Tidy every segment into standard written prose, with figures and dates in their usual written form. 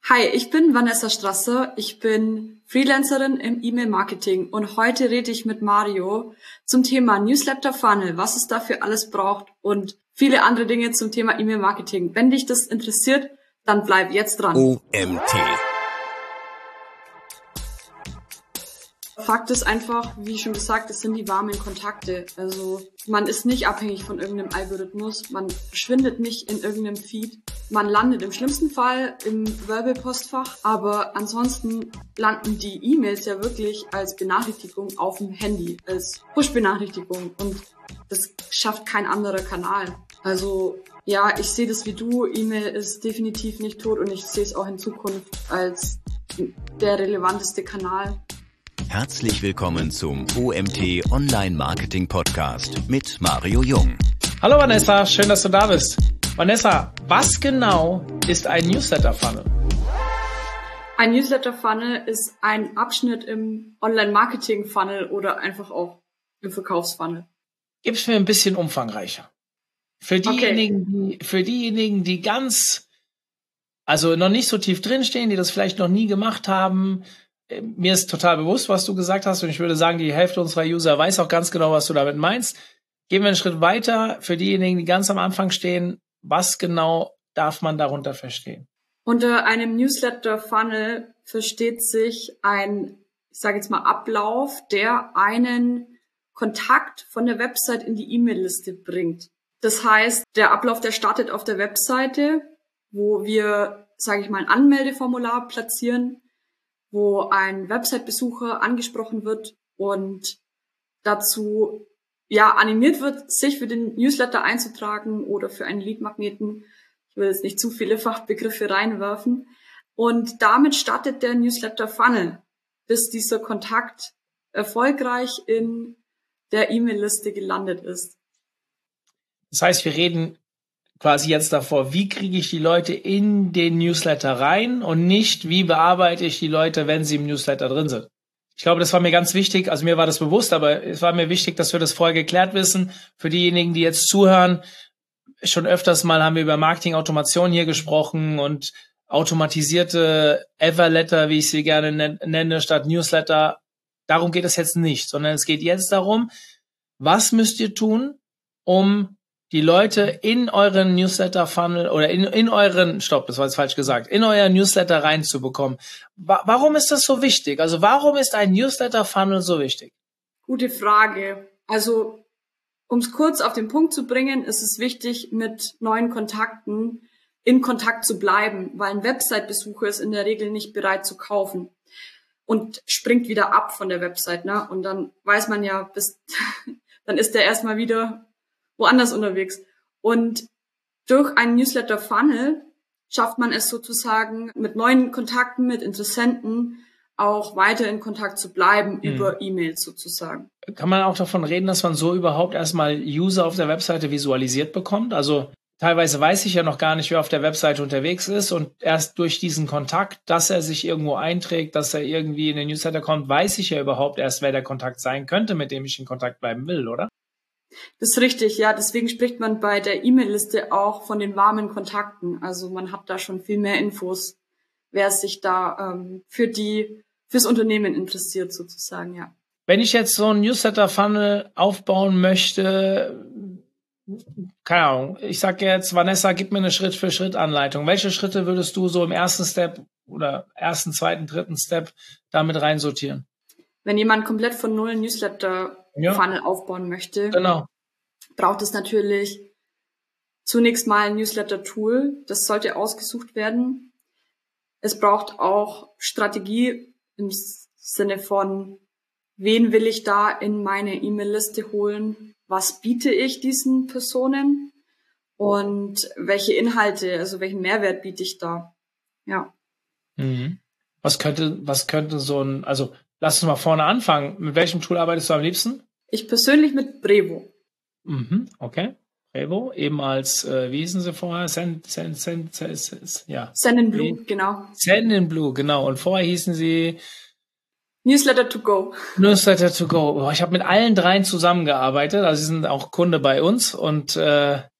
Hi, ich bin Vanessa Strasser. Ich bin Freelancerin im E-Mail-Marketing und heute rede ich mit Mario zum Thema Newsletter Funnel, was es dafür alles braucht und viele andere Dinge zum Thema E-Mail-Marketing. Wenn dich das interessiert, dann bleib jetzt dran. OMT. Fakt ist einfach, wie schon gesagt, es sind die warmen Kontakte. Also man ist nicht abhängig von irgendeinem Algorithmus, man verschwindet nicht in irgendeinem Feed. Man landet im schlimmsten Fall im Werbepostfach, aber ansonsten landen die E-Mails ja wirklich als Benachrichtigung auf dem Handy, als Push-Benachrichtigung und das schafft kein anderer Kanal. Also ja, ich sehe das wie du, E-Mail ist definitiv nicht tot und ich sehe es auch in Zukunft als der relevanteste Kanal. Herzlich willkommen zum OMT Online Marketing Podcast mit Mario Jung. Hallo Vanessa, schön, dass du da bist. Vanessa, was genau ist ein Newsletter Funnel? Ein Newsletter Funnel ist ein Abschnitt im Online Marketing Funnel oder einfach auch im Verkaufsfunnel. Gib's mir ein bisschen umfangreicher. Für diejenigen, die ganz, also noch nicht so tief drinstehen, die das vielleicht noch nie gemacht haben. Mir ist total bewusst, was du gesagt hast, und ich würde sagen, die Hälfte unserer User weiß auch ganz genau, was du damit meinst. Gehen wir einen Schritt weiter. Für diejenigen, die ganz am Anfang stehen, was genau darf man darunter verstehen? Unter einem Newsletter-Funnel versteht sich ein, ich sage jetzt mal, Ablauf, der einen Kontakt von der Website in die E-Mail-Liste bringt. Das heißt, der Ablauf, der startet auf der Webseite, wo wir, sage ich mal, ein Anmeldeformular platzieren, wo ein Website-Besucher angesprochen wird und dazu animiert wird, sich für den Newsletter einzutragen oder für einen Lead-Magneten. Ich will jetzt nicht zu viele Fachbegriffe reinwerfen. Und damit startet der Newsletter-Funnel, bis dieser Kontakt erfolgreich in der E-Mail-Liste gelandet ist. Das heißt, wir reden quasi jetzt davor, wie kriege ich die Leute in den Newsletter rein und nicht, wie bearbeite ich die Leute, wenn sie im Newsletter drin sind. Ich glaube, das war mir ganz wichtig, also mir war das bewusst, aber es war mir wichtig, dass wir das vorher geklärt wissen. Für diejenigen, die jetzt zuhören, schon öfters mal haben wir über Marketing-Automation hier gesprochen und automatisierte Everletter, wie ich sie gerne nenne, statt Newsletter. Darum geht es jetzt nicht, sondern es geht jetzt darum, was müsst ihr tun, um die Leute in euren Newsletter-Funnel oder in euren Newsletter reinzubekommen. Warum ist das so wichtig? Also warum ist ein Newsletter-Funnel so wichtig? Gute Frage. Also um es kurz auf den Punkt zu bringen, ist es wichtig, mit neuen Kontakten in Kontakt zu bleiben, weil ein Website-Besucher ist in der Regel nicht bereit zu kaufen und springt wieder ab von der Website, ne? Und dann weiß man ja, dann ist der erstmal wieder woanders unterwegs. Und durch einen Newsletter-Funnel schafft man es sozusagen, mit neuen Kontakten, mit Interessenten auch weiter in Kontakt zu bleiben über E-Mails sozusagen. Kann man auch davon reden, dass man so überhaupt erstmal User auf der Webseite visualisiert bekommt? Also teilweise weiß ich ja noch gar nicht, wer auf der Webseite unterwegs ist und erst durch diesen Kontakt, dass er sich irgendwo einträgt, dass er irgendwie in den Newsletter kommt, weiß ich ja überhaupt erst, wer der Kontakt sein könnte, mit dem ich in Kontakt bleiben will, oder? Das ist richtig, ja. Deswegen spricht man bei der E-Mail-Liste auch von den warmen Kontakten. Also man hat da schon viel mehr Infos, wer sich da fürs Unternehmen interessiert sozusagen, ja. Wenn ich jetzt so einen Newsletter-Funnel aufbauen möchte, keine Ahnung, ich sage jetzt, Vanessa, gib mir eine Schritt-für-Schritt-Anleitung. Welche Schritte würdest du so im ersten Step oder ersten, zweiten, dritten Step damit reinsortieren? Wenn jemand komplett von null Newsletter-Funnel aufbauen möchte, genau, braucht es natürlich zunächst mal ein Newsletter-Tool. Das sollte ausgesucht werden. Es braucht auch Strategie im Sinne von, wen will ich da in meine E-Mail-Liste holen? Was biete ich diesen Personen? Und welche Inhalte, also welchen Mehrwert biete ich da? Ja. Mhm. Was könnte so ein, also lass uns mal vorne anfangen. Mit welchem Tool arbeitest du am liebsten? Ich persönlich mit Brevo. Okay. Brevo, eben als, wie hießen sie vorher? Sendinblue, genau. Sendinblue, genau. Und vorher hießen sie Newsletter to go. Newsletter to go. Ich habe mit allen dreien zusammengearbeitet. Also sie sind auch Kunde bei uns und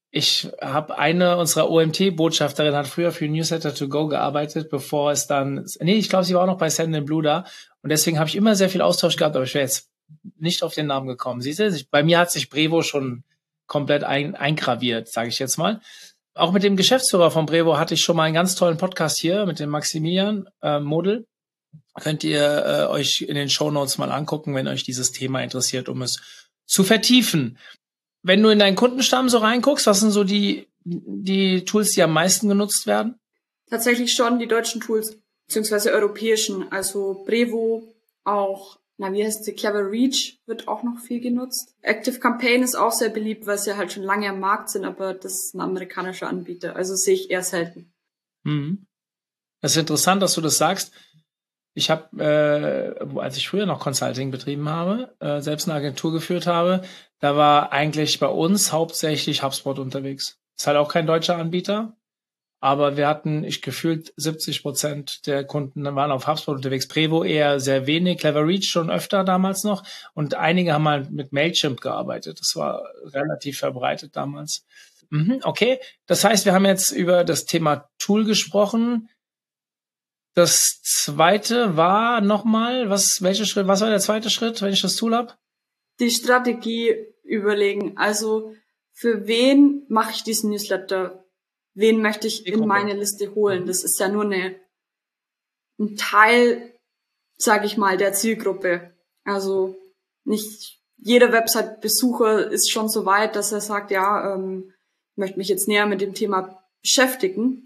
Ich habe eine unserer OMT-Botschafterinnen hat früher für Newsletter to go gearbeitet, bevor es dann, ich glaube, sie war auch noch bei Send&Blue da. Und deswegen habe ich immer sehr viel Austausch gehabt, aber ich wäre jetzt nicht auf den Namen gekommen. Siehst du, bei mir hat sich Brevo schon komplett eingraviert, sage ich jetzt mal. Auch mit dem Geschäftsführer von Brevo hatte ich schon mal einen ganz tollen Podcast hier mit dem Maximilian Model. Könnt ihr euch in den Shownotes mal angucken, wenn euch dieses Thema interessiert, um es zu vertiefen. Wenn du in deinen Kundenstamm so reinguckst, was sind so die Tools, die am meisten genutzt werden? Tatsächlich schon die deutschen Tools, beziehungsweise europäischen. Also Brevo, auch, wie heißt sie? Clever Reach wird auch noch viel genutzt. Active Campaign ist auch sehr beliebt, weil sie halt schon lange am Markt sind, aber das ist ein amerikanischer Anbieter. Also sehe ich eher selten. Mhm. Das ist interessant, dass du das sagst. Ich habe, als ich früher noch Consulting betrieben habe, selbst eine Agentur geführt habe, da war eigentlich bei uns hauptsächlich HubSpot unterwegs. Ist halt auch kein deutscher Anbieter, aber wir hatten, gefühlt 70% der Kunden waren auf HubSpot unterwegs. Brevo eher sehr wenig, Clever Reach schon öfter damals noch und einige haben halt mit Mailchimp gearbeitet. Das war relativ verbreitet damals. Okay, das heißt, wir haben jetzt über das Thema Tool gesprochen. Das zweite war nochmal, was war der zweite Schritt, wenn ich das Tool habe? Die Strategie überlegen. Also für wen mache ich diesen Newsletter? Wen möchte ich in meine Liste holen? Das ist ja nur ein Teil, sage ich mal, der Zielgruppe. Also nicht jeder Website-Besucher ist schon so weit, dass er sagt, ja, ich möchte mich jetzt näher mit dem Thema beschäftigen.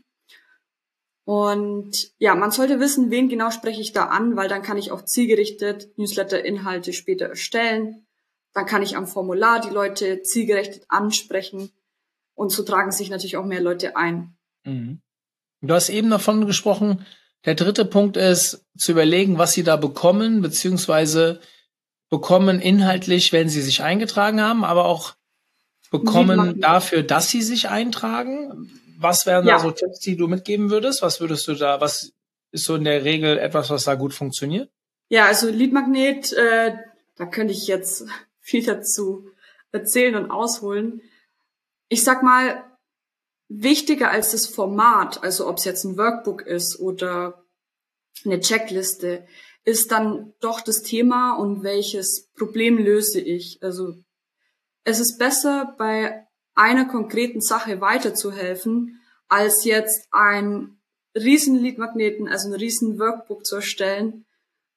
Und ja, man sollte wissen, wen genau spreche ich da an, weil dann kann ich auch zielgerichtet Newsletter-Inhalte später erstellen. Dann kann ich am Formular die Leute zielgerichtet ansprechen und so tragen sich natürlich auch mehr Leute ein. Mhm. Du hast eben davon gesprochen, der dritte Punkt ist, zu überlegen, was sie da bekommen, beziehungsweise bekommen inhaltlich, wenn sie sich eingetragen haben, aber auch bekommen dafür, dass sie sich eintragen. Was wären da so Tipps, die du mitgeben würdest? Was ist so in der Regel etwas, was da gut funktioniert? Ja, also Leadmagnet, da könnte ich jetzt viel dazu erzählen und ausholen. Ich sag mal, wichtiger als das Format, also ob es jetzt ein Workbook ist oder eine Checkliste, ist dann doch das Thema und welches Problem löse ich. Also es ist besser, bei einer konkreten Sache weiterzuhelfen, als jetzt ein riesen Leadmagneten, also ein riesen Workbook zu erstellen,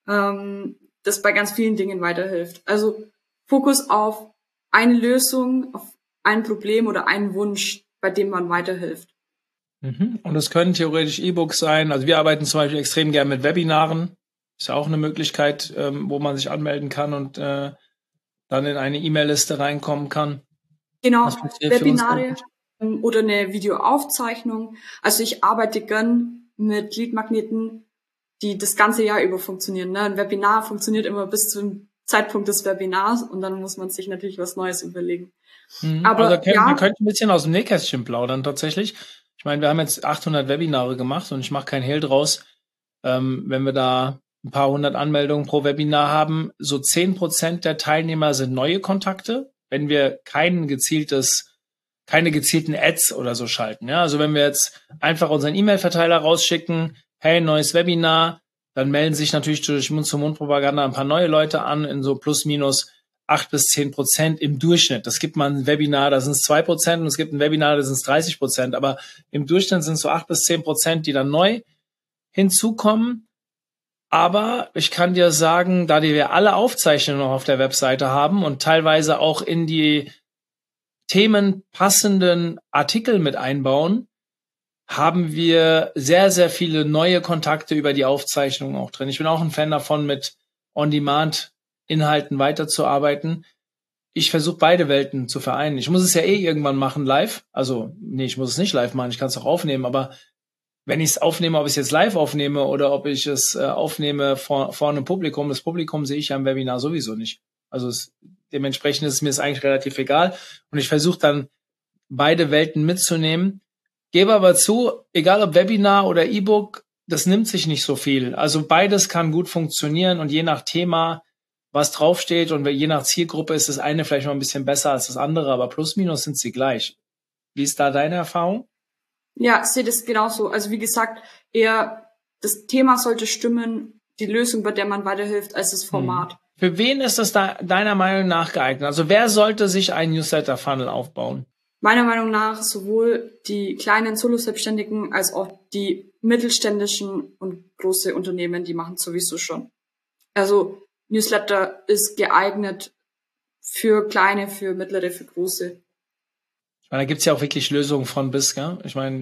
das bei ganz vielen Dingen weiterhilft. Also Fokus auf eine Lösung, auf ein Problem oder einen Wunsch, bei dem man weiterhilft. Und es können theoretisch E-Books sein. Also wir arbeiten zum Beispiel extrem gern mit Webinaren. Ist ja auch eine Möglichkeit, wo man sich anmelden kann und dann in eine E-Mail-Liste reinkommen kann. Genau, Webinare oder eine Videoaufzeichnung. Also ich arbeite gern mit Leadmagneten, die das ganze Jahr über funktionieren. Ne? Ein Webinar funktioniert immer bis zum Zeitpunkt des Webinars und dann muss man sich natürlich was Neues überlegen. Aber wir können ein bisschen aus dem Nähkästchen plaudern tatsächlich. Ich meine, wir haben jetzt 800 Webinare gemacht und ich mache keinen Hehl draus. Wenn wir da ein paar hundert Anmeldungen pro Webinar haben, so 10% der Teilnehmer sind neue Kontakte, wenn wir keine gezielten Ads oder so schalten. Ja? Also wenn wir jetzt einfach unseren E-Mail-Verteiler rausschicken, hey, neues Webinar, dann melden sich natürlich durch Mund-zu-Mund-Propaganda ein paar neue Leute an in so plus minus 8-10% im Durchschnitt. Das gibt man ein Webinar, da sind es 2% und es gibt ein Webinar, da sind es 30%. Aber im Durchschnitt sind es so 8-10%, die dann neu hinzukommen. Aber ich kann dir sagen, da wir alle Aufzeichnungen noch auf der Webseite haben und teilweise auch in die Themen passenden Artikel mit einbauen, haben wir sehr, sehr viele neue Kontakte über die Aufzeichnungen auch drin. Ich bin auch ein Fan davon, mit On-Demand-Inhalten weiterzuarbeiten. Ich versuche beide Welten zu vereinen. Ich muss es ja irgendwann machen live. Also, ich muss es nicht live machen, ich kann es auch aufnehmen, aber wenn ich es aufnehme, ob ich es jetzt live aufnehme oder ob ich es aufnehme vor einem Publikum, das Publikum sehe ich ja im Webinar sowieso nicht. Also dementsprechend ist es mir eigentlich relativ egal. Und ich versuche dann beide Welten mitzunehmen. Gebe aber zu, egal ob Webinar oder E-Book, das nimmt sich nicht so viel. Also beides kann gut funktionieren und je nach Thema, was draufsteht und je nach Zielgruppe ist das eine vielleicht mal ein bisschen besser als das andere, aber plus minus sind sie gleich. Wie ist da deine Erfahrung? Ja, ich sehe das genauso. Also wie gesagt, eher das Thema sollte stimmen, die Lösung, bei der man weiterhilft, als das Format. Für wen ist das da deiner Meinung nach geeignet? Also wer sollte sich einen Newsletter-Funnel aufbauen? Meiner Meinung nach sowohl die kleinen Solo-Selbstständigen als auch die mittelständischen und große Unternehmen, die machen sowieso schon. Also Newsletter ist geeignet für kleine, für mittlere, für große. Ich meine, da gibt's ja auch wirklich Lösungen von bis, gell? Ich meine,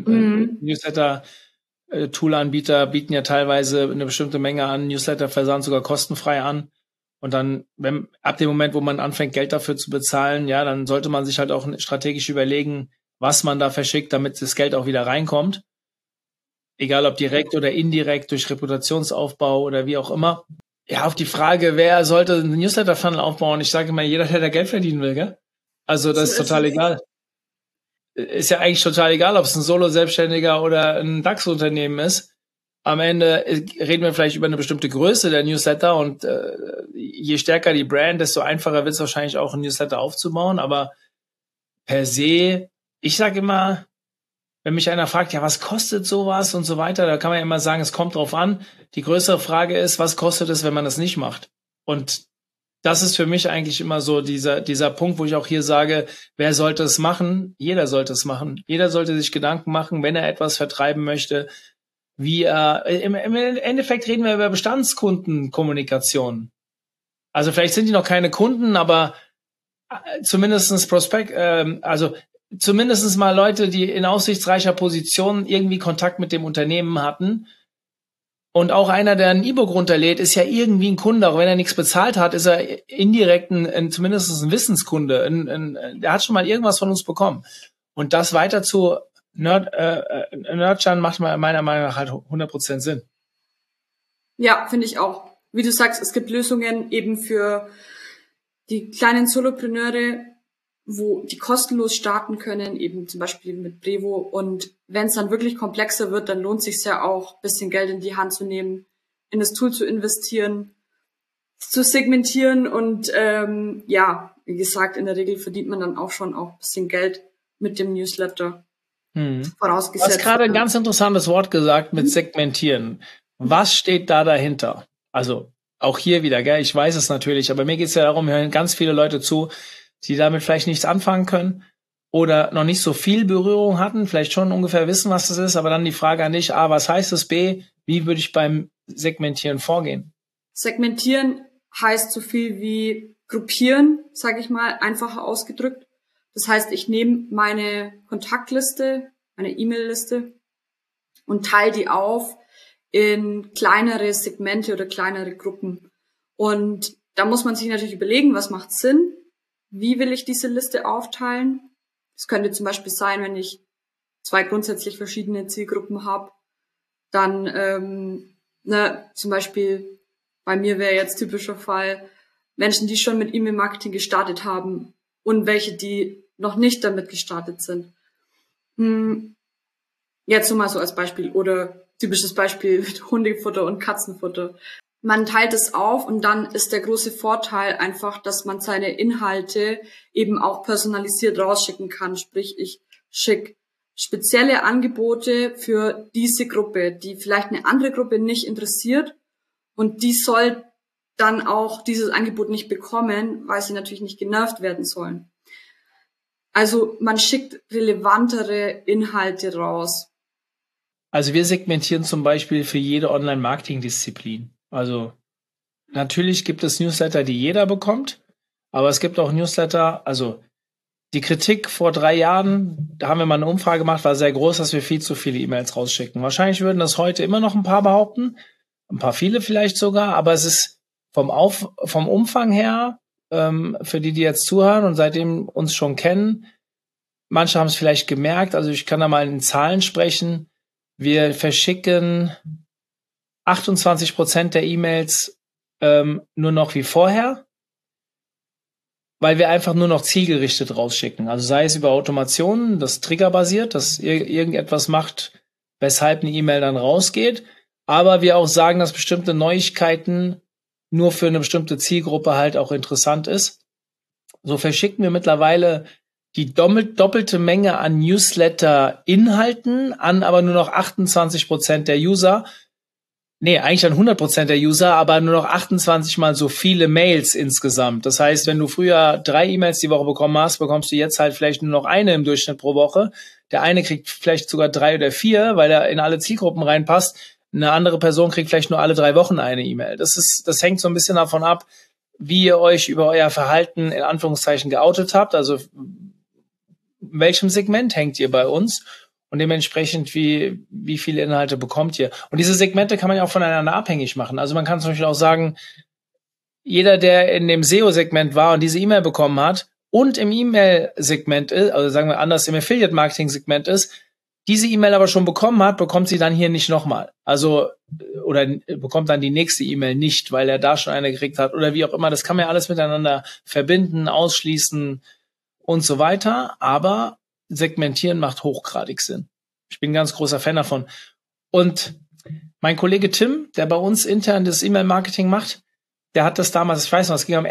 Newsletter-Tool-Anbieter bieten ja teilweise eine bestimmte Menge an Newsletter-Versand sogar kostenfrei an. Und dann, ab dem Moment, wo man anfängt, Geld dafür zu bezahlen, ja, dann sollte man sich halt auch strategisch überlegen, was man da verschickt, damit das Geld auch wieder reinkommt. Egal ob direkt oder indirekt, durch Reputationsaufbau oder wie auch immer. Ja, auf die Frage, wer sollte einen Newsletter-Funnel aufbauen? Ich sage immer, jeder, der da Geld verdienen will, gell? Also das ist total egal. Ist ja eigentlich total egal, ob es ein Solo-Selbstständiger oder ein DAX-Unternehmen ist. Am Ende reden wir vielleicht über eine bestimmte Größe der Newsletter und je stärker die Brand, desto einfacher wird es wahrscheinlich auch, ein Newsletter aufzubauen. Aber per se, ich sage immer, wenn mich einer fragt, ja, was kostet sowas und so weiter, da kann man ja immer sagen, es kommt drauf an. Die größere Frage ist, was kostet es, wenn man das nicht macht? Und das ist für mich eigentlich immer so dieser Punkt, wo ich auch hier sage, wer sollte es machen? Jeder sollte es machen. Jeder sollte sich Gedanken machen, wenn er etwas vertreiben möchte. Im Endeffekt reden wir über Bestandskundenkommunikation. Also vielleicht sind die noch keine Kunden, aber zumindestens zumindest mal Leute, die in aussichtsreicher Position irgendwie Kontakt mit dem Unternehmen hatten. Und auch einer, der ein E-Book runterlädt, ist ja irgendwie ein Kunde. Auch wenn er nichts bezahlt hat, ist er indirekt zumindest ein Wissenskunde. Der hat schon mal irgendwas von uns bekommen. Und das weiter zu nurturen macht meiner Meinung nach halt 100% Sinn. Ja, finde ich auch. Wie du sagst, es gibt Lösungen eben für die kleinen Solopreneure, wo die kostenlos starten können, eben zum Beispiel mit Brevo. Und wenn es dann wirklich komplexer wird, dann lohnt es sich ja auch, ein bisschen Geld in die Hand zu nehmen, in das Tool zu investieren, zu segmentieren. Und wie gesagt, in der Regel verdient man dann auch schon ein bisschen Geld mit dem Newsletter. Vorausgesetzt. Du hast gerade ein ganz interessantes Wort gesagt mit segmentieren. Was steht da dahinter? Also auch hier wieder, gell? Ich weiß es natürlich, aber mir geht es ja darum, hören ganz viele Leute zu, die damit vielleicht nichts anfangen können oder noch nicht so viel Berührung hatten, vielleicht schon ungefähr wissen, was das ist, aber dann die Frage an dich, A, was heißt es, B, wie würde ich beim Segmentieren vorgehen? Segmentieren heißt so viel wie gruppieren, sage ich mal, einfacher ausgedrückt. Das heißt, ich nehme meine Kontaktliste, meine E-Mail-Liste und teile die auf in kleinere Segmente oder kleinere Gruppen. Und da muss man sich natürlich überlegen, was macht Sinn? Wie will ich diese Liste aufteilen? Es könnte zum Beispiel sein, wenn ich 2 grundsätzlich verschiedene Zielgruppen habe, dann zum Beispiel bei mir wäre jetzt typischer Fall Menschen, die schon mit E-Mail-Marketing gestartet haben und welche, die noch nicht damit gestartet sind. Jetzt nur mal so als Beispiel oder typisches Beispiel mit Hundefutter und Katzenfutter. Man teilt es auf und dann ist der große Vorteil einfach, dass man seine Inhalte eben auch personalisiert rausschicken kann. Sprich, ich schicke spezielle Angebote für diese Gruppe, die vielleicht eine andere Gruppe nicht interessiert und die soll dann auch dieses Angebot nicht bekommen, weil sie natürlich nicht genervt werden sollen. Also man schickt relevantere Inhalte raus. Also wir segmentieren zum Beispiel für jede Online-Marketing-Disziplin. Also natürlich gibt es Newsletter, die jeder bekommt, aber es gibt auch Newsletter, also die Kritik vor 3 Jahren, da haben wir mal eine Umfrage gemacht, war sehr groß, dass wir viel zu viele E-Mails rausschicken. Wahrscheinlich würden das heute immer noch ein paar behaupten, ein paar viele vielleicht sogar, aber es ist vom Umfang her, für die jetzt zuhören und seitdem uns schon kennen, manche haben es vielleicht gemerkt, also ich kann da mal in Zahlen sprechen, wir verschicken 28% der E-Mails nur noch wie vorher, weil wir einfach nur noch zielgerichtet rausschicken. Also sei es über Automationen, das triggerbasiert, dass irgendetwas macht, weshalb eine E-Mail dann rausgeht, aber wir auch sagen, dass bestimmte Neuigkeiten nur für eine bestimmte Zielgruppe halt auch interessant ist. So verschicken wir mittlerweile die doppelte Menge an Newsletter-Inhalten an aber nur noch 28% der User. Nee, eigentlich an 100% der User, aber nur noch 28 mal so viele Mails insgesamt. Das heißt, wenn du früher 3 E-Mails die Woche bekommen hast, bekommst du jetzt halt vielleicht nur noch eine im Durchschnitt pro Woche. Der eine kriegt vielleicht sogar 3 oder 4, weil er in alle Zielgruppen reinpasst. Eine andere Person kriegt vielleicht nur alle 3 Wochen eine E-Mail. Das hängt so ein bisschen davon ab, wie ihr euch über euer Verhalten in Anführungszeichen geoutet habt. Also in welchem Segment hängt ihr bei uns und dementsprechend wie viele Inhalte bekommt ihr. Und diese Segmente kann man ja auch voneinander abhängig machen. Also man kann zum Beispiel auch sagen, jeder, der in dem SEO-Segment war und diese E-Mail bekommen hat und im E-Mail-Segment ist, also sagen wir anders, im Affiliate-Marketing-Segment ist, diese E-Mail aber schon bekommen hat, bekommt sie dann hier nicht nochmal. Also, oder bekommt dann die nächste E-Mail nicht, weil er da schon eine gekriegt hat oder wie auch immer. Das kann man ja alles miteinander verbinden, ausschließen und so weiter. Aber segmentieren macht hochgradig Sinn. Ich bin ein ganz großer Fan davon. Und mein Kollege Tim, der bei uns intern das E-Mail-Marketing macht, der hat das damals, ich weiß noch, es ging am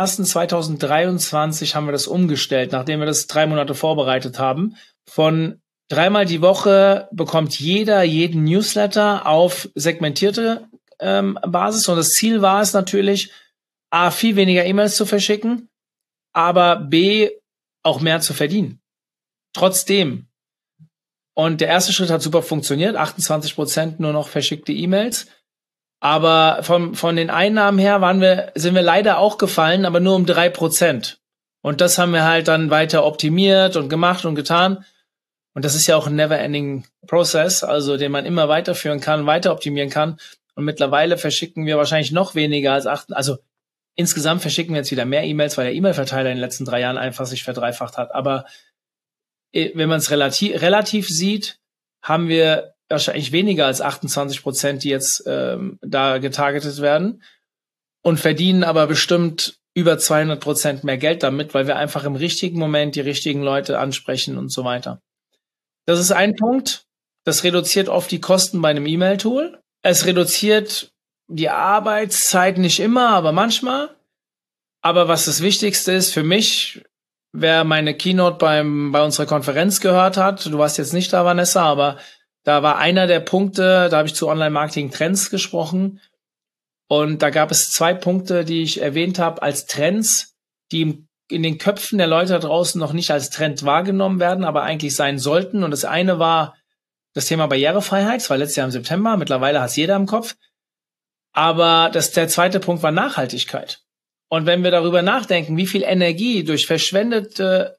01.01.2023 haben wir das umgestellt, nachdem wir das 3 Monate vorbereitet haben. Von 3-mal die Woche bekommt jeder jeden Newsletter auf segmentierte Basis. Und das Ziel war es natürlich, A, viel weniger E-Mails zu verschicken, aber B, auch mehr zu verdienen. Trotzdem. Und der erste Schritt hat super funktioniert, 28% nur noch verschickte E-Mails. Aber von den Einnahmen her sind wir leider auch gefallen, aber nur um 3%. Und das haben wir halt dann weiter optimiert und gemacht und getan. Und das ist ja auch ein never-ending Process, also den man immer weiterführen kann, weiter optimieren kann. Und mittlerweile verschicken wir wahrscheinlich noch weniger als 8. Also insgesamt verschicken wir jetzt wieder mehr E-Mails, weil der E-Mail-Verteiler in den letzten 3 Jahren einfach sich verdreifacht hat. Aber wenn man es relativ sieht, haben wir wahrscheinlich weniger als 28%, die jetzt da getargetet werden und verdienen aber bestimmt über 200% mehr Geld damit, weil wir einfach im richtigen Moment die richtigen Leute ansprechen und so weiter. Das ist ein Punkt. Das reduziert oft die Kosten bei einem E-Mail-Tool. Es reduziert die Arbeitszeit nicht immer, aber manchmal. Aber was das Wichtigste ist für mich, wer meine Keynote bei unserer Konferenz gehört hat, du warst jetzt nicht da, Vanessa, aber da war einer der Punkte, da habe ich zu Online-Marketing-Trends gesprochen. Und da gab es 2 Punkte, die ich erwähnt habe als Trends, die in den Köpfen der Leute da draußen noch nicht als Trend wahrgenommen werden, aber eigentlich sein sollten. Und das eine war das Thema Barrierefreiheit. Das war letztes Jahr im September. Mittlerweile hat es jeder im Kopf. Aber der zweite Punkt war Nachhaltigkeit. Und wenn wir darüber nachdenken, wie viel Energie durch verschwendeten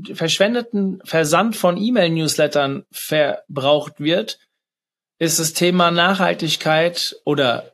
Versand von E-Mail-Newslettern verbraucht wird, ist das Thema Nachhaltigkeit oder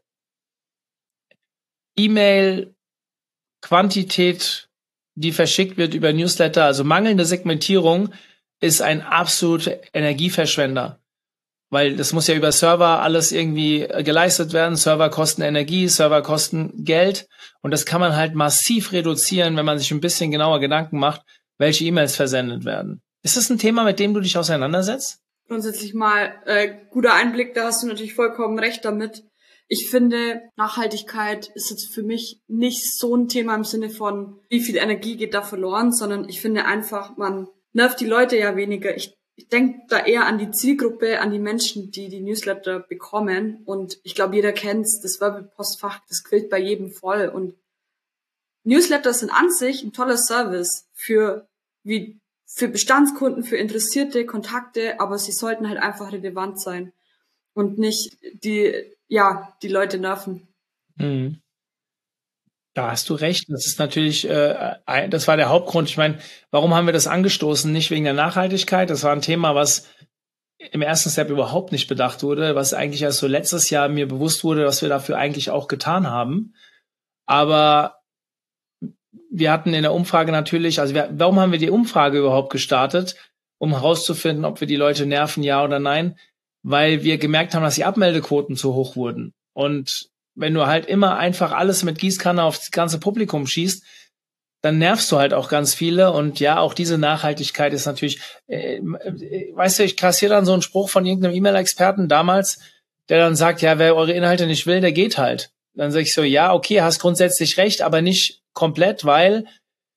E-Mail-Quantität, die verschickt wird über Newsletter, also mangelnde Segmentierung, ist ein absoluter Energieverschwender. Weil das muss ja über Server alles irgendwie geleistet werden. Server kosten Energie, Server kosten Geld. Und das kann man halt massiv reduzieren, wenn man sich ein bisschen genauer Gedanken macht, welche E-Mails versendet werden. Ist das ein Thema, mit dem du dich auseinandersetzt? Grundsätzlich mal guter Einblick, da hast du natürlich vollkommen recht damit. Ich finde, Nachhaltigkeit ist jetzt für mich nicht so ein Thema im Sinne von, wie viel Energie geht da verloren, sondern ich finde einfach, man nervt die Leute ja weniger. Ich denke da eher an die Zielgruppe, an die Menschen, die die Newsletter bekommen. Und ich glaube, jeder kennt's, das Werbepostfach, das quillt bei jedem voll. Und Newsletter sind an sich ein toller Service für Bestandskunden, für interessierte Kontakte, aber sie sollten halt einfach relevant sein und nicht die Leute nerven. Mhm. Da hast du recht. Das ist natürlich, das war der Hauptgrund. Ich meine, warum haben wir das angestoßen? Nicht wegen der Nachhaltigkeit. Das war ein Thema, was im ersten Step überhaupt nicht bedacht wurde, was eigentlich erst so letztes Jahr mir bewusst wurde, was wir dafür eigentlich auch getan haben. Aber wir hatten in der Umfrage natürlich, warum haben wir die Umfrage überhaupt gestartet? Um herauszufinden, ob wir die Leute nerven, ja oder nein. Weil wir gemerkt haben, dass die Abmeldequoten zu hoch wurden. Und wenn du halt immer einfach alles mit Gießkanne aufs ganze Publikum schießt, dann nervst du halt auch ganz viele. Und ja, auch diese Nachhaltigkeit ist natürlich, weißt du, ich kassiere dann so einen Spruch von irgendeinem E-Mail-Experten damals, der dann sagt, ja, wer eure Inhalte nicht will, der geht halt. Dann sage ich so, ja, okay, hast grundsätzlich recht, aber nicht komplett, weil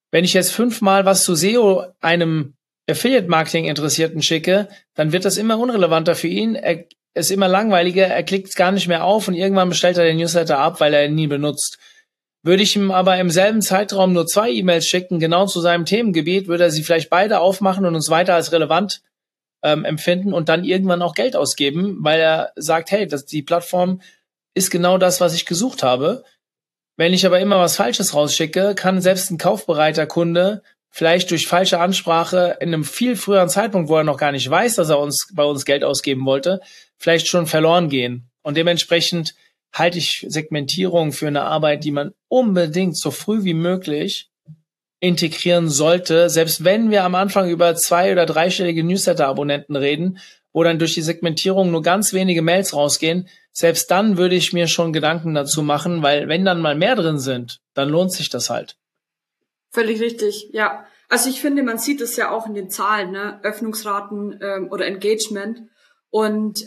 Wenn ich jetzt 5-mal was zu SEO einem Affiliate-Marketing-Interessierten schicke, dann wird das immer unrelevanter für ihn. Er ist immer langweiliger, er klickt gar nicht mehr auf und irgendwann bestellt er den Newsletter ab, weil er ihn nie benutzt. Würde ich ihm aber im selben Zeitraum nur 2 E-Mails schicken, genau zu seinem Themengebiet, würde er sie vielleicht beide aufmachen und uns weiter als relevant empfinden und dann irgendwann auch Geld ausgeben, weil er sagt, hey, die Plattform ist genau das, was ich gesucht habe. Wenn ich aber immer was Falsches rausschicke, kann selbst ein kaufbereiter Kunde vielleicht durch falsche Ansprache in einem viel früheren Zeitpunkt, wo er noch gar nicht weiß, dass er bei uns Geld ausgeben wollte, vielleicht schon verloren gehen. Und dementsprechend halte ich Segmentierung für eine Arbeit, die man unbedingt so früh wie möglich integrieren sollte, selbst wenn wir am Anfang über 2- oder 3-stellige Newsletter-Abonnenten reden, wo dann durch die Segmentierung nur ganz wenige Mails rausgehen, selbst dann würde ich mir schon Gedanken dazu machen, weil wenn dann mal mehr drin sind, dann lohnt sich das halt. Völlig richtig, ja. Also ich finde, man sieht es ja auch in den Zahlen, ne? Öffnungsraten oder Engagement. Und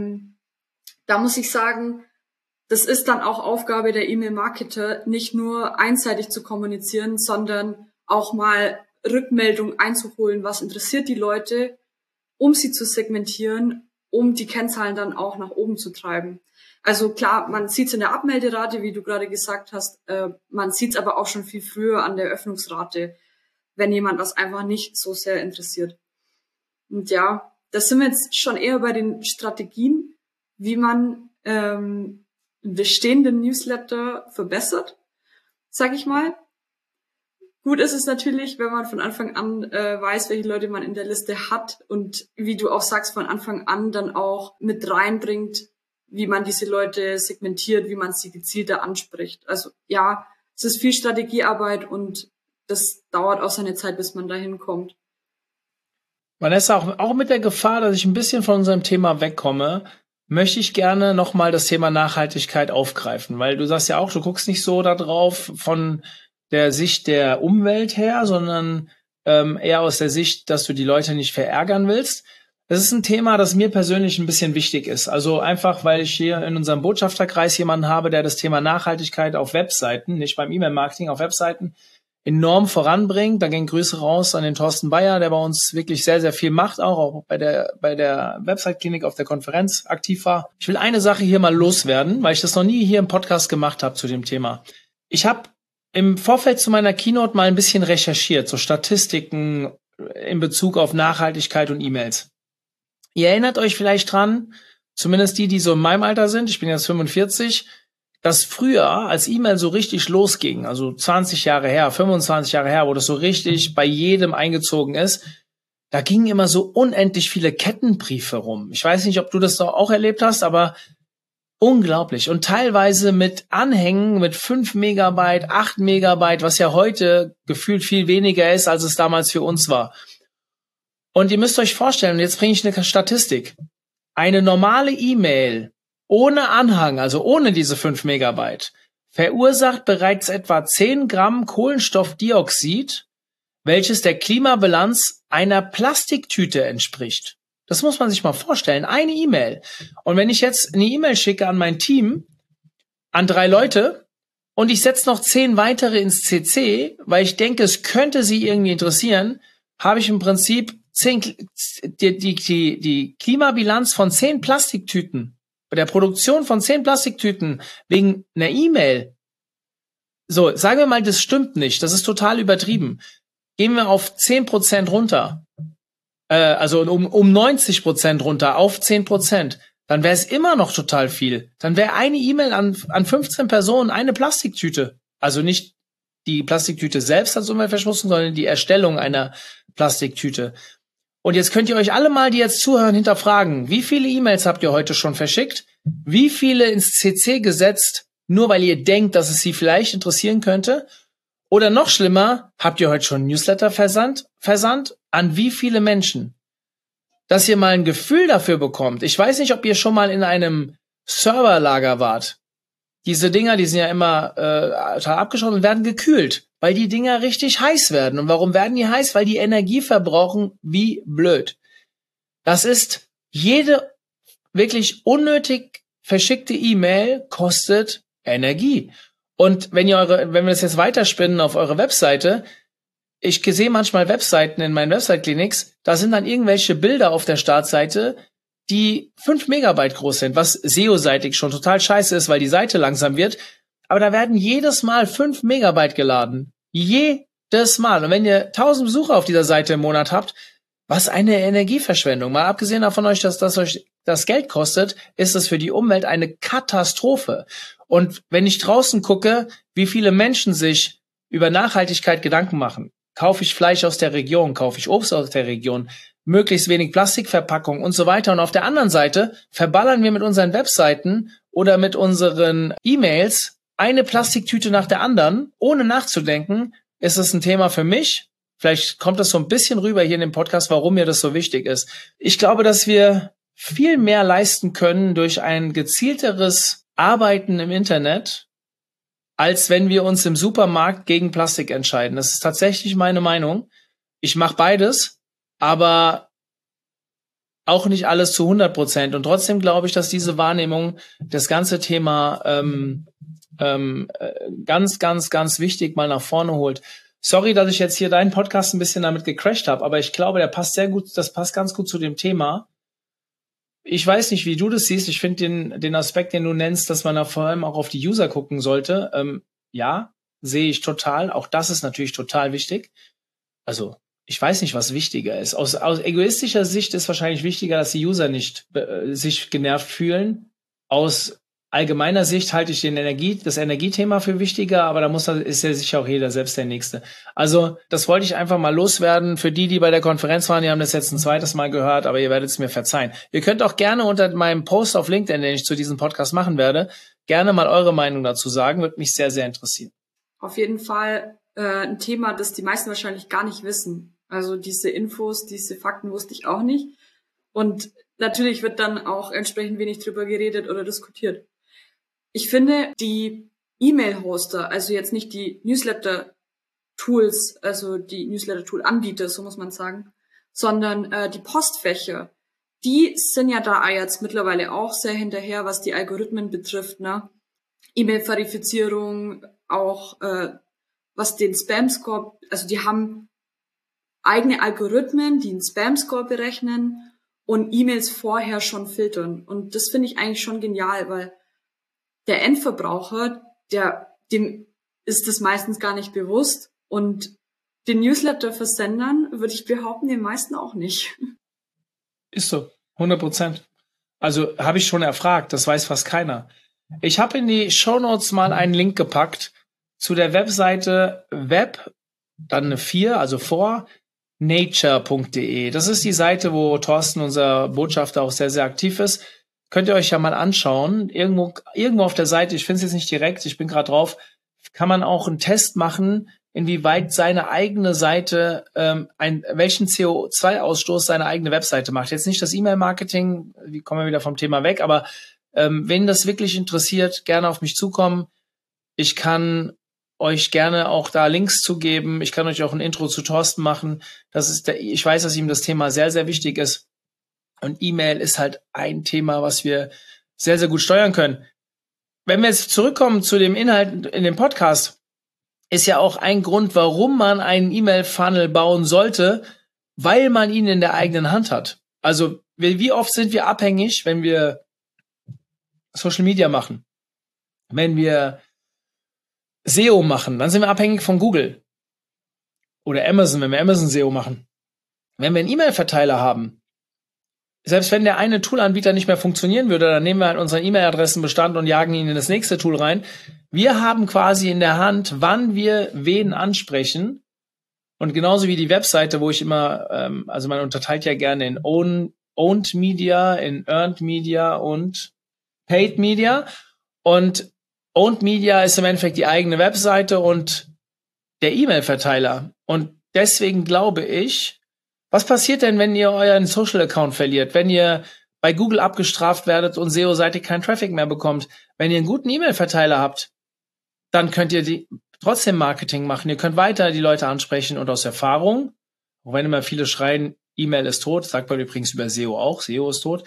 da muss ich sagen, das ist dann auch Aufgabe der E-Mail-Marketer, nicht nur einseitig zu kommunizieren, sondern auch mal Rückmeldung einzuholen, was interessiert die Leute, um sie zu segmentieren, um die Kennzahlen dann auch nach oben zu treiben. Also klar, man sieht es in der Abmelderate, wie du gerade gesagt hast, man sieht es aber auch schon viel früher an der Öffnungsrate, wenn jemand das einfach nicht so sehr interessiert. Und ja, da sind wir jetzt schon eher bei den Strategien, wie man bestehenden Newsletter verbessert, sag ich mal. Gut ist es natürlich, wenn man von Anfang an weiß, welche Leute man in der Liste hat und wie du auch sagst, von Anfang an dann auch mit reinbringt, wie man diese Leute segmentiert, wie man sie gezielter anspricht. Also ja, es ist viel Strategiearbeit und das dauert auch seine Zeit, bis man dahin kommt. Vanessa, auch mit der Gefahr, dass ich ein bisschen von unserem Thema wegkomme, möchte ich gerne nochmal das Thema Nachhaltigkeit aufgreifen, weil du sagst ja auch, du guckst nicht so da drauf von der Sicht der Umwelt her, sondern eher aus der Sicht, dass du die Leute nicht verärgern willst. Das ist ein Thema, das mir persönlich ein bisschen wichtig ist. Also einfach, weil ich hier in unserem Botschafterkreis jemanden habe, der das Thema Nachhaltigkeit auf Webseiten, nicht beim E-Mail-Marketing, auf Webseiten enorm voranbringt. Da gehen Grüße raus an den Thorsten Bayer, der bei uns wirklich sehr, sehr viel macht, auch bei der Website-Klinik auf der Konferenz aktiv war. Ich will eine Sache hier mal loswerden, weil ich das noch nie hier im Podcast gemacht habe zu dem Thema. Ich habe im Vorfeld zu meiner Keynote mal ein bisschen recherchiert, so Statistiken in Bezug auf Nachhaltigkeit und E-Mails. Ihr erinnert euch vielleicht dran, zumindest die so in meinem Alter sind, ich bin jetzt 45, dass früher, als E-Mail so richtig losging, also 20 Jahre her, 25 Jahre her, wo das so richtig bei jedem eingezogen ist, da gingen immer so unendlich viele Kettenbriefe rum. Ich weiß nicht, ob du das auch erlebt hast, aber unglaublich. Und teilweise mit Anhängen mit 5 Megabyte, 8 Megabyte, was ja heute gefühlt viel weniger ist, als es damals für uns war. Und ihr müsst euch vorstellen, jetzt bringe ich eine Statistik. Eine normale E-Mail ohne Anhang, also ohne diese 5 Megabyte, verursacht bereits etwa 10 Gramm Kohlenstoffdioxid, welches der Klimabilanz einer Plastiktüte entspricht. Das muss man sich mal vorstellen, eine E-Mail. Und wenn ich jetzt eine E-Mail schicke an mein Team, an 3 Leute, und ich setze noch 10 weitere ins CC, weil ich denke, es könnte sie irgendwie interessieren, habe ich im Prinzip die Klimabilanz von 10 Plastiktüten, bei der Produktion von 10 Plastiktüten wegen einer E-Mail. So, sagen wir mal, das stimmt nicht, das ist total übertrieben. Gehen wir auf 10% runter, also um 90% runter auf 10%, dann wäre es immer noch total viel. Dann wäre eine E-Mail an 15 Personen eine Plastiktüte. Also nicht die Plastiktüte selbst als Umweltverschmutzung, sondern die Erstellung einer Plastiktüte. Und jetzt könnt ihr euch alle mal, die jetzt zuhören, hinterfragen, wie viele E-Mails habt ihr heute schon verschickt? Wie viele ins CC gesetzt, nur weil ihr denkt, dass es sie vielleicht interessieren könnte? Oder noch schlimmer, habt ihr heute schon Newsletter versandt? An wie viele Menschen? Dass ihr mal ein Gefühl dafür bekommt. Ich weiß nicht, ob ihr schon mal in einem Serverlager wart. Diese Dinger, die sind ja immer total abgeschottet und werden gekühlt, weil die Dinger richtig heiß werden. Und warum werden die heiß? Weil die Energie verbrauchen wie blöd. Das ist, jede wirklich unnötig verschickte E-Mail kostet Energie. Und wenn wir das jetzt weiterspinnen auf eure Webseite, ich sehe manchmal Webseiten in meinen Website-Clinics, da sind dann irgendwelche Bilder auf der Startseite, die 5 Megabyte groß sind, was SEO-seitig schon total scheiße ist, weil die Seite langsam wird. Aber da werden jedes Mal 5 Megabyte geladen. Jedes Mal. Und wenn ihr 1000 Besucher auf dieser Seite im Monat habt, was eine Energieverschwendung. Mal abgesehen davon, dass das euch das Geld kostet, ist es für die Umwelt eine Katastrophe. Und wenn ich draußen gucke, wie viele Menschen sich über Nachhaltigkeit Gedanken machen, kaufe ich Fleisch aus der Region, kaufe ich Obst aus der Region, möglichst wenig Plastikverpackung und so weiter. Und auf der anderen Seite verballern wir mit unseren Webseiten oder mit unseren E-Mails eine Plastiktüte nach der anderen, ohne nachzudenken. Ist es ein Thema für mich? Vielleicht kommt das so ein bisschen rüber hier in dem Podcast, warum mir das so wichtig ist. Ich glaube, dass wir viel mehr leisten können durch ein gezielteres Arbeiten im Internet, als wenn wir uns im Supermarkt gegen Plastik entscheiden. Das ist tatsächlich meine Meinung. Ich mache beides, aber auch nicht alles zu 100%. Und trotzdem glaube ich, dass diese Wahrnehmung das ganze Thema ganz, ganz, ganz wichtig mal nach vorne holt. Sorry, dass ich jetzt hier deinen Podcast ein bisschen damit gecrashed habe, aber ich glaube, das passt ganz gut zu dem Thema. Ich weiß nicht, wie du das siehst. Ich finde den Aspekt, den du nennst, dass man da vor allem auch auf die User gucken sollte. Ja, sehe ich total. Auch das ist natürlich total wichtig. Also, ich weiß nicht, was wichtiger ist. Aus egoistischer Sicht ist wahrscheinlich wichtiger, dass die User nicht sich genervt fühlen. Aus allgemeiner Sicht halte ich das Energiethema für wichtiger, aber ist ja sicher auch jeder selbst der Nächste. Also, das wollte ich einfach mal loswerden. Für die bei der Konferenz waren, die haben das jetzt ein zweites Mal gehört, aber ihr werdet es mir verzeihen. Ihr könnt auch gerne unter meinem Post auf LinkedIn, den ich zu diesem Podcast machen werde, gerne mal eure Meinung dazu sagen. Würde mich sehr, sehr interessieren. Auf jeden Fall ein Thema, das die meisten wahrscheinlich gar nicht wissen. Also diese Infos, diese Fakten wusste ich auch nicht. Und natürlich wird dann auch entsprechend wenig drüber geredet oder diskutiert. Ich finde, die E-Mail-Hoster, also jetzt nicht die Newsletter-Tools, also die Newsletter-Tool-Anbieter, so muss man sagen, sondern die Postfächer, die sind ja da jetzt mittlerweile auch sehr hinterher, was die Algorithmen betrifft, ne? E-Mail-Verifizierung, auch was den Spam-Score, also die haben eigene Algorithmen, die einen Spam-Score berechnen und E-Mails vorher schon filtern. Und das finde ich eigentlich schon genial, weil der Endverbraucher, dem ist das meistens gar nicht bewusst und den Newsletter-Versendern würde ich behaupten, den meisten auch nicht. Ist so, 100%. Also habe ich schon erfragt, das weiß fast keiner. Ich habe in die Shownotes mal einen Link gepackt zu der Webseite web, dann eine 4, also vor, nature.de. Das ist die Seite, wo Thorsten, unser Botschafter, auch sehr, sehr aktiv ist. Könnt ihr euch ja mal anschauen. Irgendwo auf der Seite, ich finde es jetzt nicht direkt, ich bin gerade drauf, kann man auch einen Test machen, inwieweit seine eigene Seite, welchen CO2-Ausstoß seine eigene Webseite macht. Jetzt nicht das E-Mail-Marketing, wie kommen wir wieder vom Thema weg, aber wenn das wirklich interessiert, gerne auf mich zukommen. Ich kann euch gerne auch da Links zu geben. Ich kann euch auch ein Intro zu Thorsten machen. Ich weiß, dass ihm das Thema sehr, sehr wichtig ist. Und E-Mail ist halt ein Thema, was wir sehr, sehr gut steuern können. Wenn wir jetzt zurückkommen zu dem Inhalt in dem Podcast, ist ja auch ein Grund, warum man einen E-Mail-Funnel bauen sollte, weil man ihn in der eigenen Hand hat. Also wie oft sind wir abhängig, wenn wir Social Media machen, wenn wir SEO machen, dann sind wir abhängig von Google oder Amazon, wenn wir Amazon SEO machen. Wenn wir einen E-Mail-Verteiler haben, selbst wenn der eine Toolanbieter nicht mehr funktionieren würde, dann nehmen wir halt unseren E-Mail-Adressenbestand und jagen ihn in das nächste Tool rein. Wir haben quasi in der Hand, wann wir wen ansprechen. Und genauso wie die Webseite, wo ich immer, also man unterteilt ja gerne in Owned Media, in Earned Media und Paid Media. Und Owned Media ist im Endeffekt die eigene Webseite und der E-Mail-Verteiler. Und deswegen glaube ich, was passiert denn, wenn ihr euren Social-Account verliert? Wenn ihr bei Google abgestraft werdet und SEO-seitig keinen Traffic mehr bekommt? Wenn ihr einen guten E-Mail-Verteiler habt, dann könnt ihr trotzdem Marketing machen. Ihr könnt weiter die Leute ansprechen und aus Erfahrung, auch wenn immer viele schreien, E-Mail ist tot, sagt man übrigens über SEO auch, SEO ist tot.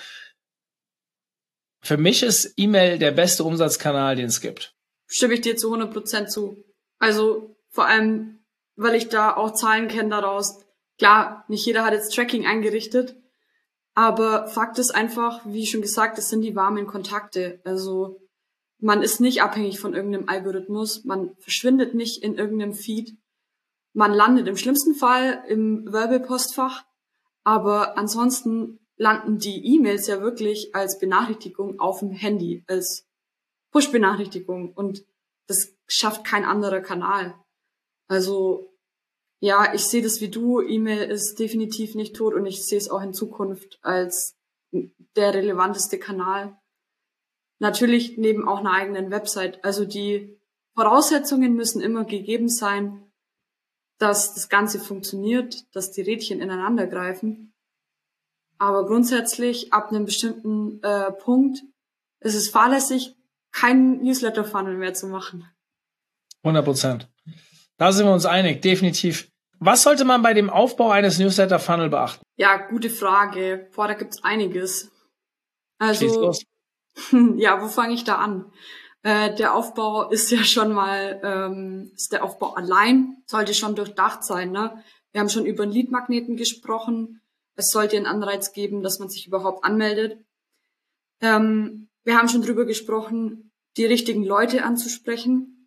Für mich ist E-Mail der beste Umsatzkanal, den es gibt. Stimme ich dir zu 100% zu. Also vor allem weil ich da auch Zahlen kenne daraus. Klar, nicht jeder hat jetzt Tracking eingerichtet, aber Fakt ist einfach, wie schon gesagt, es sind die warmen Kontakte. Also man ist nicht abhängig von irgendeinem Algorithmus, man verschwindet nicht in irgendeinem Feed. Man landet im schlimmsten Fall im Werbepostfach, aber ansonsten landen die E-Mails ja wirklich als Benachrichtigung auf dem Handy, als Push-Benachrichtigung, und das schafft kein anderer Kanal. Also ja, ich sehe das wie du, E-Mail ist definitiv nicht tot und ich sehe es auch in Zukunft als der relevanteste Kanal. Natürlich neben auch einer eigenen Website. Also die Voraussetzungen müssen immer gegeben sein, dass das Ganze funktioniert, dass die Rädchen ineinander greifen. Aber grundsätzlich, ab einem bestimmten Punkt, ist es fahrlässig, keinen Newsletter-Funnel mehr zu machen. 100%. Da sind wir uns einig, definitiv. Was sollte man bei dem Aufbau eines Newsletter-Funnel beachten? Ja, gute Frage. Boah, da gibt's einiges. Schieß Also, los. ja, wo fange ich da an? Der Aufbau ist ja schon mal, ist der Aufbau allein, sollte schon durchdacht sein, ne? Wir haben schon über einen Lead-Magneten gesprochen. Es sollte einen Anreiz geben, dass man sich überhaupt anmeldet. Wir haben schon drüber gesprochen, die richtigen Leute anzusprechen.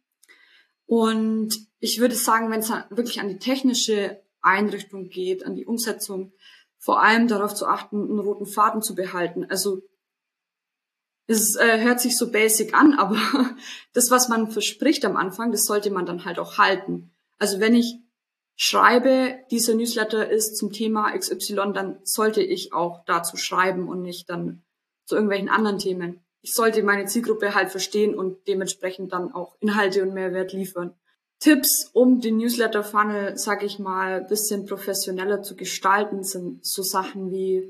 Und ich würde sagen, wenn es wirklich an die technische Einrichtung geht, an die Umsetzung, vor allem darauf zu achten, einen roten Faden zu behalten. Also es hört sich so basic an, aber das, was man verspricht am Anfang, das sollte man dann halt auch halten. Also wenn ich schreibe, dieser Newsletter ist zum Thema XY, dann sollte ich auch dazu schreiben und nicht dann zu irgendwelchen anderen Themen. Ich sollte meine Zielgruppe halt verstehen und dementsprechend dann auch Inhalte und Mehrwert liefern. Tipps, um den Newsletter-Funnel, sag ich mal, ein bisschen professioneller zu gestalten, sind so Sachen wie,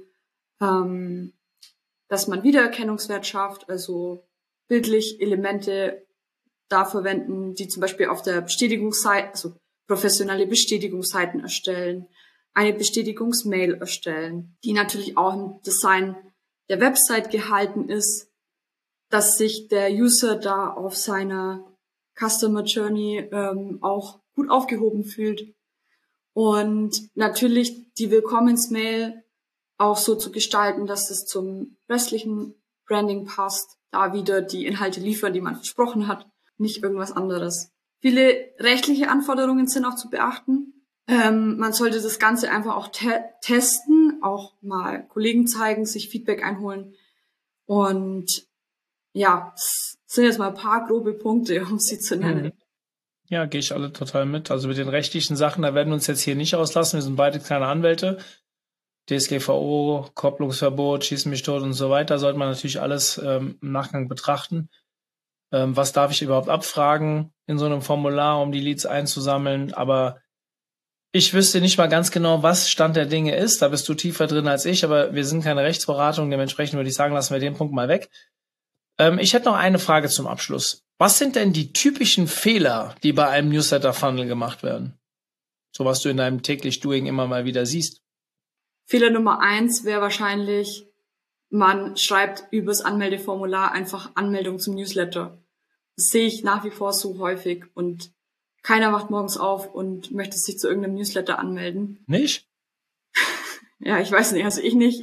dass man Wiedererkennungswert schafft, also bildlich Elemente da verwenden, die zum Beispiel auf der Bestätigungsseite, also professionelle Bestätigungsseiten erstellen, eine Bestätigungsmail erstellen, die natürlich auch im Design der Website gehalten ist, dass sich der User da auf seiner Customer Journey auch gut aufgehoben fühlt. Und natürlich die Willkommensmail auch so zu gestalten, dass es zum restlichen Branding passt, da wieder die Inhalte liefern, die man versprochen hat, nicht irgendwas anderes. Viele rechtliche Anforderungen sind auch zu beachten. Man sollte das Ganze einfach auch testen, auch mal Kollegen zeigen, sich Feedback einholen. Und ja, das sind jetzt mal ein paar grobe Punkte, um sie zu nennen. Ja, gehe ich alle total mit. Also mit den rechtlichen Sachen, da werden wir uns jetzt hier nicht auslassen. Wir sind beide kleine Anwälte. DSGVO, Kopplungsverbot, Schieß mich tot und so weiter, sollte man natürlich alles im Nachgang betrachten. Was darf ich überhaupt abfragen in so einem Formular, um die Leads einzusammeln? Aber ich wüsste nicht mal ganz genau, was Stand der Dinge ist. Da bist du tiefer drin als ich, aber wir sind keine Rechtsberatung. Dementsprechend würde ich sagen, lassen wir den Punkt mal weg. Ich hätte noch eine Frage zum Abschluss. Was sind denn die typischen Fehler, die bei einem Newsletter-Funnel gemacht werden? So was du in deinem täglich Doing immer mal wieder siehst. Fehler Nummer 1 wäre wahrscheinlich, man schreibt übers Anmeldeformular einfach Anmeldung zum Newsletter. Das sehe ich nach wie vor so häufig und keiner wacht morgens auf und möchte sich zu irgendeinem Newsletter anmelden. Nicht? Ja, ich weiß nicht, also ich nicht.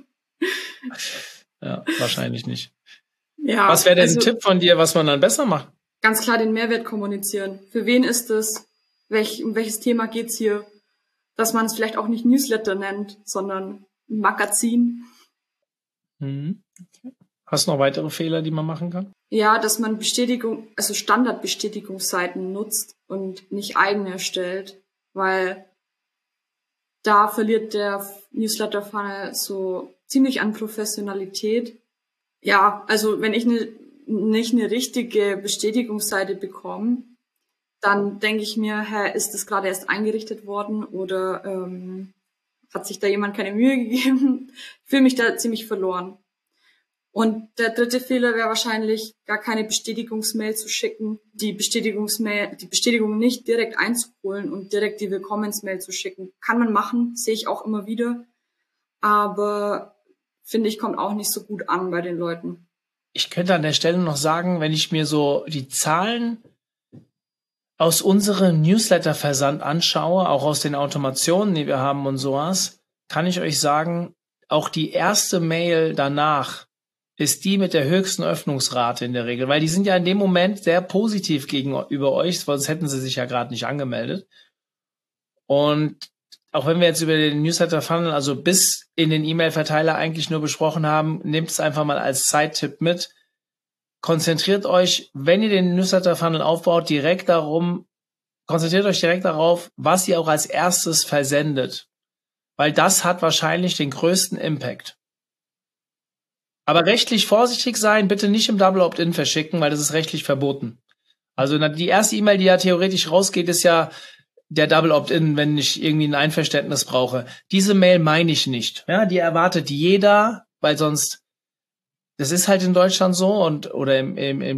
Ja, wahrscheinlich nicht. Ja, was wäre denn ein Tipp von dir, was man dann besser macht? Ganz klar den Mehrwert kommunizieren. Für wen ist es? Um welches Thema geht's hier? Dass man es vielleicht auch nicht Newsletter nennt, sondern Magazin. Okay. Hast du noch weitere Fehler, die man machen kann? Ja, dass man Standardbestätigungsseiten nutzt und nicht eigene erstellt, weil da verliert der Newsletter-Funnel so ziemlich an Professionalität. Ja, also wenn ich nicht eine richtige Bestätigungsseite bekomme, dann denke ich mir, ist das gerade erst eingerichtet worden oder hat sich da jemand keine Mühe gegeben? Ich fühle mich da ziemlich verloren. Und der dritte Fehler wäre wahrscheinlich, gar keine Bestätigungsmail zu schicken, die Bestätigung nicht direkt einzuholen und direkt die Willkommensmail zu schicken. Kann man machen, sehe ich auch immer wieder, aber finde ich, kommt auch nicht so gut an bei den Leuten. Ich könnte an der Stelle noch sagen, wenn ich mir so die Zahlen aus unserem Newsletter-Versand anschaue, auch aus den Automationen, die wir haben und sowas, kann ich euch sagen, auch die erste Mail danach ist die mit der höchsten Öffnungsrate in der Regel, weil die sind ja in dem Moment sehr positiv gegenüber euch, sonst hätten sie sich ja gerade nicht angemeldet. Und auch wenn wir jetzt über den Newsletter-Funnel, also bis in den E-Mail-Verteiler eigentlich nur besprochen haben, nehmt es einfach mal als Zeittipp mit. Konzentriert euch, wenn ihr den Newsletter-Funnel aufbaut, konzentriert euch direkt darauf, was ihr auch als erstes versendet. Weil das hat wahrscheinlich den größten Impact. Aber rechtlich vorsichtig sein, bitte nicht im Double Opt-in verschicken, weil das ist rechtlich verboten. Also die erste E-Mail, die ja theoretisch rausgeht, ist ja der Double Opt-in, wenn ich irgendwie ein Einverständnis brauche. Diese Mail meine ich nicht. Ja, die erwartet jeder, weil sonst, das ist halt in Deutschland so oder im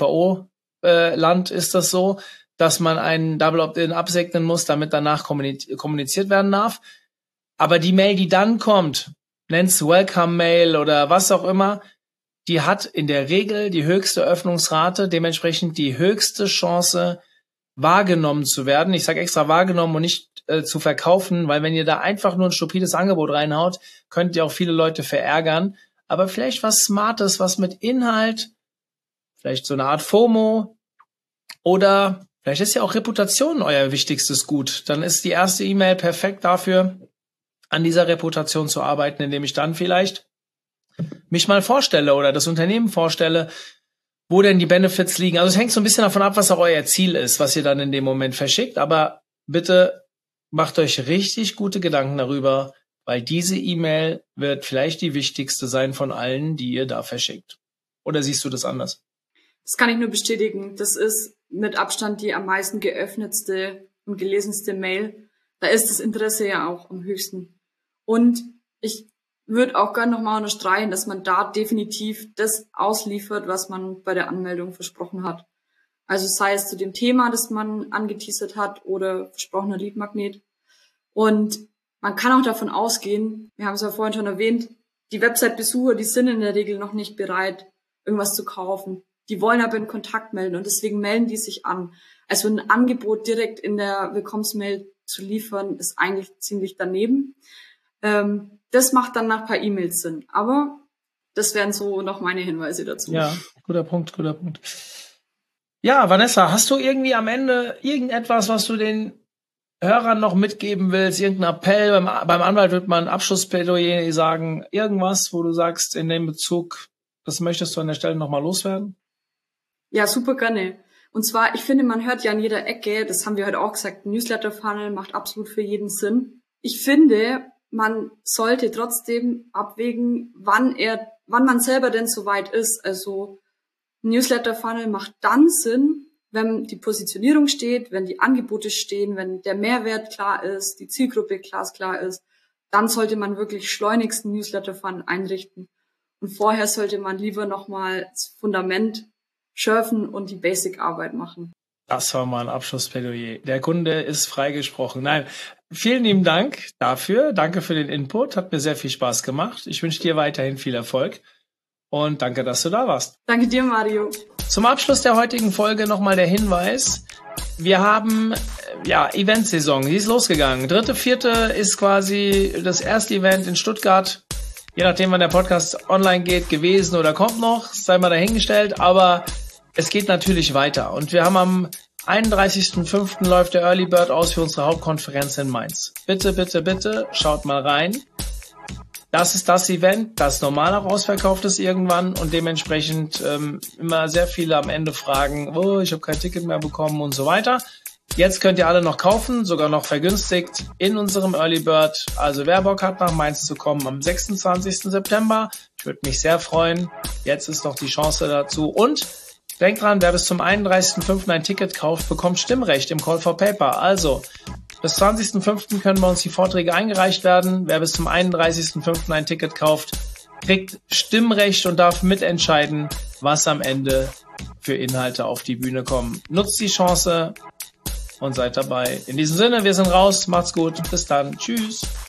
DSGVO-Land ist das so, dass man einen Double Opt-in absegnen muss, damit danach kommuniziert werden darf. Aber die Mail, die dann kommt, nennt's Welcome-Mail oder was auch immer, die hat in der Regel die höchste Öffnungsrate, dementsprechend die höchste Chance, wahrgenommen zu werden. Ich sage extra wahrgenommen und nicht zu verkaufen, weil wenn ihr da einfach nur ein stupides Angebot reinhaut, könnt ihr auch viele Leute verärgern. Aber vielleicht was Smartes, was mit Inhalt, vielleicht so eine Art FOMO oder vielleicht ist ja auch Reputation euer wichtigstes Gut. Dann ist die erste E-Mail perfekt dafür, an dieser Reputation zu arbeiten, indem ich dann vielleicht mich mal vorstelle oder das Unternehmen vorstelle, wo denn die Benefits liegen. Also es hängt so ein bisschen davon ab, was auch euer Ziel ist, was ihr dann in dem Moment verschickt. Aber bitte macht euch richtig gute Gedanken darüber, weil diese E-Mail wird vielleicht die wichtigste sein von allen, die ihr da verschickt. Oder siehst du das anders? Das kann ich nur bestätigen. Das ist mit Abstand die am meisten geöffnetste und gelesenste Mail. Da ist das Interesse ja auch am höchsten. Und ich würde auch gerne nochmal unterstreichen, dass man da definitiv das ausliefert, was man bei der Anmeldung versprochen hat. Also sei es zu dem Thema, das man angeteasert hat oder versprochener Leadmagnet. Und man kann auch davon ausgehen, wir haben es ja vorhin schon erwähnt, die Website-Besucher, die sind in der Regel noch nicht bereit, irgendwas zu kaufen. Die wollen aber in Kontakt melden und deswegen melden die sich an. Also ein Angebot direkt in der Willkommensmail zu liefern, ist eigentlich ziemlich daneben. Das macht dann nach ein paar E-Mails Sinn. Aber das wären so noch meine Hinweise dazu. Ja, guter Punkt. Ja, Vanessa, hast du irgendwie am Ende irgendetwas, was du den Hörern noch mitgeben willst? Irgendein Appell? Beim Anwalt wird man ein Abschlussplädoyer sagen. Irgendwas, wo du sagst, in dem Bezug, das möchtest du an der Stelle nochmal loswerden? Ja, super gerne. Und zwar, ich finde, man hört ja an jeder Ecke, das haben wir heute auch gesagt, Newsletter-Funnel macht absolut für jeden Sinn. Ich finde, man sollte trotzdem abwägen, wann man selber denn soweit ist. Also Newsletter-Funnel macht dann Sinn, wenn die Positionierung steht, wenn die Angebote stehen, wenn der Mehrwert klar ist, die Zielgruppe klar ist. Dann sollte man wirklich schleunigst einen Newsletter-Funnel einrichten. Und vorher sollte man lieber nochmal das Fundament schürfen und die Basic-Arbeit machen. Das war mal ein Abschlussplädoyer. Der Kunde ist freigesprochen. Nein, vielen lieben Dank dafür. Danke für den Input. Hat mir sehr viel Spaß gemacht. Ich wünsche dir weiterhin viel Erfolg. Und danke, dass du da warst. Danke dir, Mario. Zum Abschluss der heutigen Folge nochmal der Hinweis. Wir haben Eventsaison. Die ist losgegangen. 3.4. ist quasi das erste Event in Stuttgart. Je nachdem, wann der Podcast online geht, gewesen oder kommt noch. Sei mal dahingestellt. Aber es geht natürlich weiter. Und wir haben am 31.05. läuft der Early Bird aus für unsere Hauptkonferenz in Mainz. Bitte, schaut mal rein. Das ist das Event, das normal auch ausverkauft ist irgendwann und dementsprechend immer sehr viele am Ende fragen, ich habe kein Ticket mehr bekommen und so weiter. Jetzt könnt ihr alle noch kaufen, sogar noch vergünstigt in unserem Early Bird. Also wer Bock hat, nach Mainz zu kommen am 26. September, ich würde mich sehr freuen. Jetzt ist noch die Chance dazu und denkt dran, wer bis zum 31.05. ein Ticket kauft, bekommt Stimmrecht im Call for Paper. Also bis 20.05. können bei uns die Vorträge eingereicht werden. Wer bis zum 31.05. ein Ticket kauft, kriegt Stimmrecht und darf mitentscheiden, was am Ende für Inhalte auf die Bühne kommen. Nutzt die Chance und seid dabei. In diesem Sinne, wir sind raus. Macht's gut. Bis dann. Tschüss.